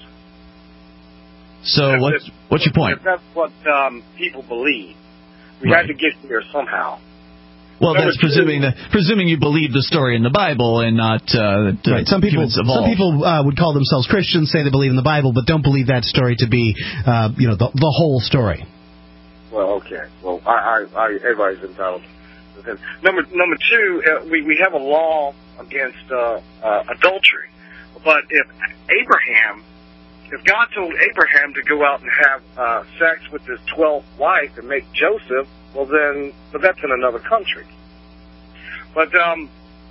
So what, what's your point?
That's what um, people believe. We right. had to get here somehow.
Well, Number that's two, presuming that, presuming you believe the story in the Bible and not uh,
right. Some people, some people uh, would call themselves Christians, say they believe in the Bible, but don't believe that story to be, uh, you know, the, the whole story.
Well, okay. Well, I, I, I everybody's entitled. Number number two, uh, we we have a law against uh, uh, adultery, but if Abraham. If God told Abraham to go out and have uh, sex with his twelfth wife and make Joseph, well then, but that's in another country. But um,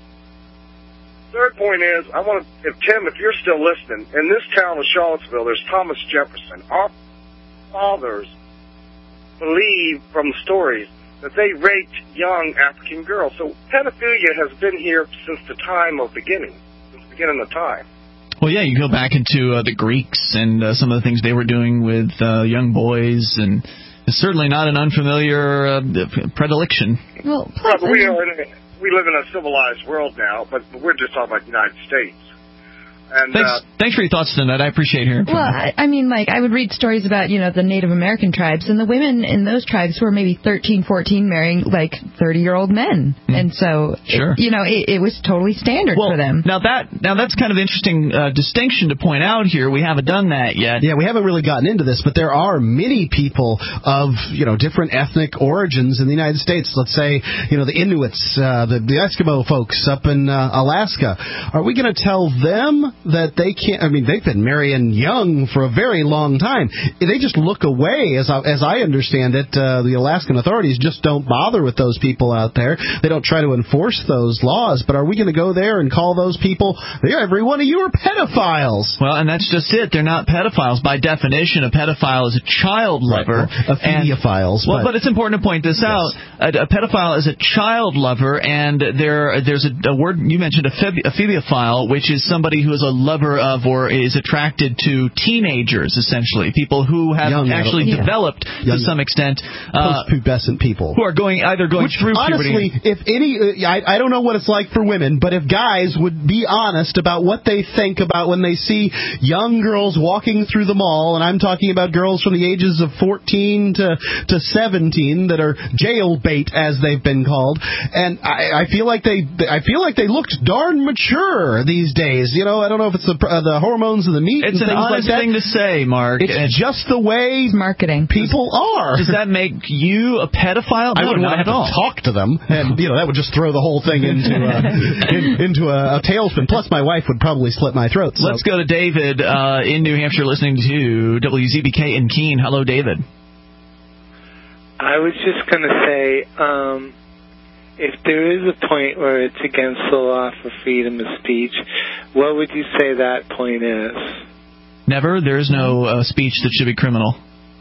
third point is, I want to, if Tim, if you're still listening, in this town of Charlottesville, there's Thomas Jefferson. Our fathers believe from the stories that they raped young African girls. So pedophilia has been here since the time of beginning, since the beginning of time.
Well, yeah, you go back into uh, the Greeks and uh, some of the things they were doing with uh, young boys, and it's certainly not an unfamiliar uh, predilection.
Well,
plus, we, are in a, we live in a civilized world now, but we're just talking about the United States. And,
thanks,
uh,
thanks for your thoughts tonight. I appreciate hearing from
well,
you.
Well, I, I mean, like, I would read stories about, you know, the Native American tribes, and the women in those tribes were maybe thirteen, fourteen, marrying, like, thirty-year-old men. Mm. And so,
sure.
it, you know, it, it was totally standard
well,
for them.
Now, that now that's kind of interesting uh, distinction to point out here. We haven't done that yet.
Yeah, we haven't really gotten into this, but there are many people of, you know, different ethnic origins in the United States. Let's say, you know, the Inuits, uh, the, the Eskimo folks up in uh, Alaska. Are we going to tell them that they can't? I mean, they've been marrying young for a very long time. They just look away, as I, as I understand it. Uh, the Alaskan authorities just don't bother with those people out there. They don't try to enforce those laws. But are we going to go there and call those people, yeah, every one of you are pedophiles?
Well, and that's just it. They're not pedophiles. By definition, a pedophile is a child lover.
Right. Well, ephediophiles.
Well,
but,
but it's important to point this yes. out. A, a pedophile is a child lover, and there there's a, a word you mentioned, a ephediophile, which is somebody who is a lover of or is attracted to teenagers, essentially, people who have
Young
actually
adult, yeah.
developed
Young,
to some extent, uh,
post-pubescent people
who are going either going
Which,
through
honestly,
puberty.
if any, I, I don't know what it's like for women, but if guys would be honest about what they think about when they see young girls walking through the mall, and I'm talking about girls from the ages of fourteen to to seventeen that are jail bait, as they've been called, and I, I feel like they, I feel like they looked darn mature these days. You know, I don't know if it's the uh, the hormones and the meat.
It's
and
an
things
honest
like that.
thing to say, Mark.
It's
and
just the way
marketing
people are.
Does that make you a pedophile?
I
No,
wouldn't
not
want to have
at all.
to talk to them, and you know that would just throw the whole thing into a, in, into a, a tailspin. Plus, my wife would probably slit my throat. So.
Let's go to David uh, in New Hampshire, listening to W Z B K in Keene. Hello, David.
I was just going to say, um, if there is a point where it's against the law for freedom of speech, what would you say that point is?
Never. There is no uh, speech that should be criminal.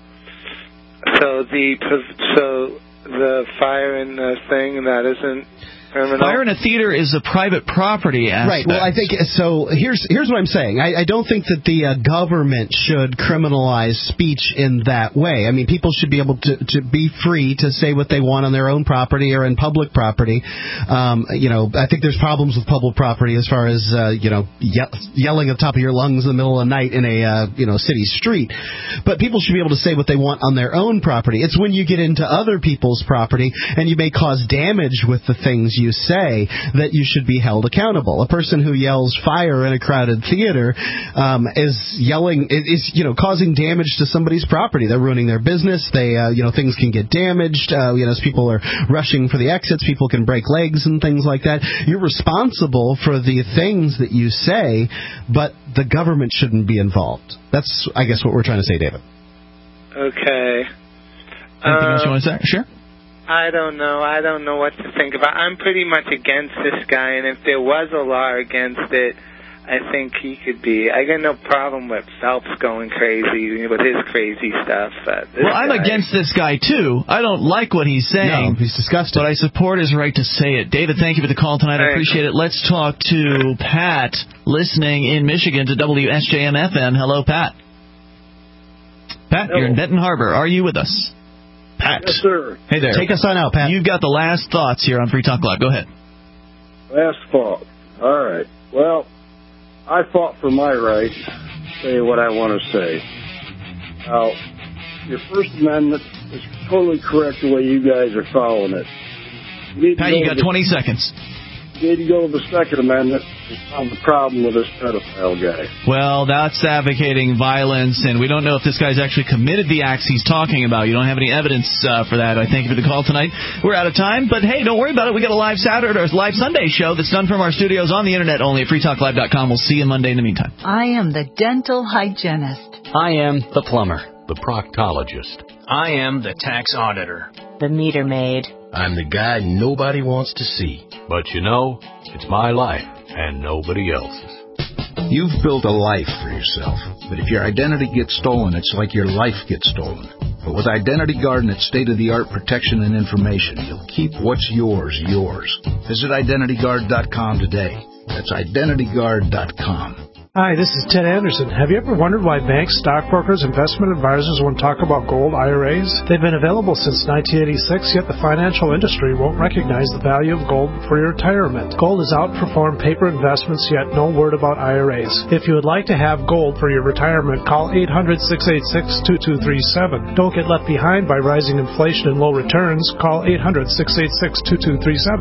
So the so the fire and the thing that isn't criminal.
Fire in a theater is a private property aspect.
Right. Well, I think so. Here's here's what I'm saying. I, I don't think that the uh, government should criminalize speech in that way. I mean, people should be able to, to be free to say what they want on their own property or in public property. Um, you know, I think there's problems with public property as far as uh, you know ye- yelling at the top of your lungs in the middle of the night in a uh, you know city street. But people should be able to say what they want on their own property. It's when you get into other people's property and you may cause damage with the things you say that you should be held accountable. A person who yells fire in a crowded theater um, is yelling is you know causing damage to somebody's property. They're ruining their business. They uh, you know things can get damaged. Uh, you know as people are rushing for the exits, people can break legs and things like that. You're responsible for the things that you say, but the government shouldn't be involved. That's I guess what we're trying to say, David.
Okay.
Anything um, else you want to say? Sure.
I don't know. I don't know what to think about. I'm pretty much against this guy, and if there was a law against it, I think he could be. I got no problem with Phelps going crazy with his crazy stuff. Uh,
well, I'm guy, against this guy, too. I don't like what he's saying.
No, he's disgusting.
But I support his right to say it. David, thank you for the call tonight. I appreciate it. Let's talk to Pat, listening in Michigan to W S J M F M. Hello, Pat. Pat, Hello. You're in Benton Harbor. Are you with us? Pat.
Yes, sir.
Hey there.
Take us on out, Pat.
You've got the last thoughts here on Free Talk Live. Go ahead.
Last thought. All right. Well, I fought for my right to say what I want to say. Now, your First Amendment is totally correct the way you guys are following it. You
Pat, you got the, twenty seconds.
You need to go to the Second Amendment to solve the problem with this pedophile guy.
Well, that's advocating violence, and we don't know if this guy's actually committed the acts he's talking about. You don't have any evidence uh, for that. I thank you for the call tonight. We're out of time, but hey, don't worry about it. We got a live Saturday or live Sunday show that's done from our studios on the internet only at free talk live dot com. We'll see you Monday in the meantime.
I am the dental hygienist.
I am the plumber.
The proctologist.
I am the tax auditor.
The meter maid.
I'm the guy nobody wants to see. But you know, it's my life and nobody else's.
You've built a life for yourself, but if your identity gets stolen, it's like your life gets stolen. But with Identity Guard and its state-of-the-art protection and information, you'll keep what's yours, yours. Visit identity guard dot com today. That's identity guard dot com.
Hi, this is Ted Anderson. Have you ever wondered why banks, stockbrokers, investment advisors won't talk about gold I R As? They've been available since nineteen eighty-six, yet the financial industry won't recognize the value of gold for your retirement. Gold has outperformed paper investments, yet no word about I R As. If you would like to have gold for your retirement, call eight hundred, six eight six, two two three seven. Don't get left behind by rising inflation and low returns. Call eight hundred, six eight six, two two three seven.